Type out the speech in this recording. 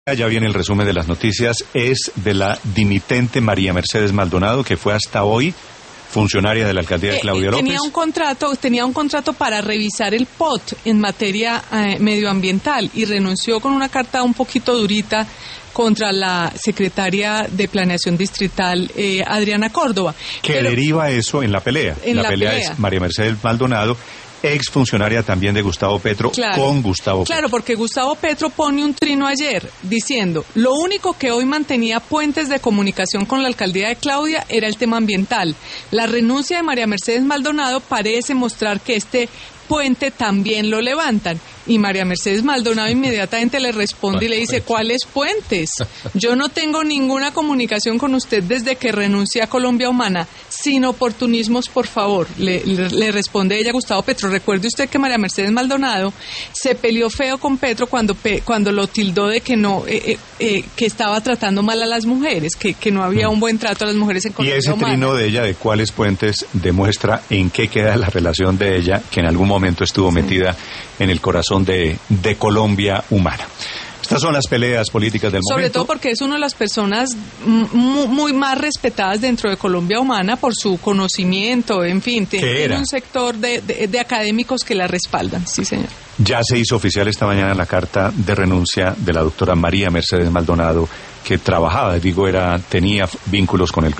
Ya viene el resumen de las noticias, es de la dimitente María Mercedes Maldonado, que fue hasta hoy funcionaria de la alcaldía de Claudia López. Tenía un contrato para revisar el POT en materia medioambiental y renunció con una carta un poquito durita contra la secretaria de Planeación Distrital, Adriana Córdoba. Que deriva eso en la pelea. La pelea es María Mercedes Maldonado, exfuncionaria también de Gustavo Petro, con Gustavo Petro. Claro, porque Gustavo Petro pone un trino ayer diciendo, lo único que hoy mantenía puentes de comunicación con la alcaldía de Claudia era el tema ambiental. La renuncia de María Mercedes Maldonado parece mostrar que este puente también lo levantan. Y María Mercedes Maldonado inmediatamente le responde y le dice, ¿cuáles puentes? Yo no tengo ninguna comunicación con usted desde que renuncié a Colombia Humana. Sin oportunismos, por favor. Le responde ella, Gustavo Petro. Recuerde usted que María Mercedes Maldonado se peleó feo con Petro cuando lo tildó de que no que estaba tratando mal a las mujeres, que no había un buen trato a las mujeres en Colombia Humana. Y ese trino de ella de cuáles puentes demuestra en qué queda la relación de ella, que en algún momento estuvo metida en el corazón de Colombia Humana. Estas son las peleas políticas del momento. Sobre todo porque es una de las personas muy más respetadas dentro de Colombia Humana por su conocimiento, en fin, tiene un sector de académicos que la respaldan, sí señor. Ya se hizo oficial esta mañana la carta de renuncia de la doctora María Mercedes Maldonado, que trabajaba, tenía vínculos con el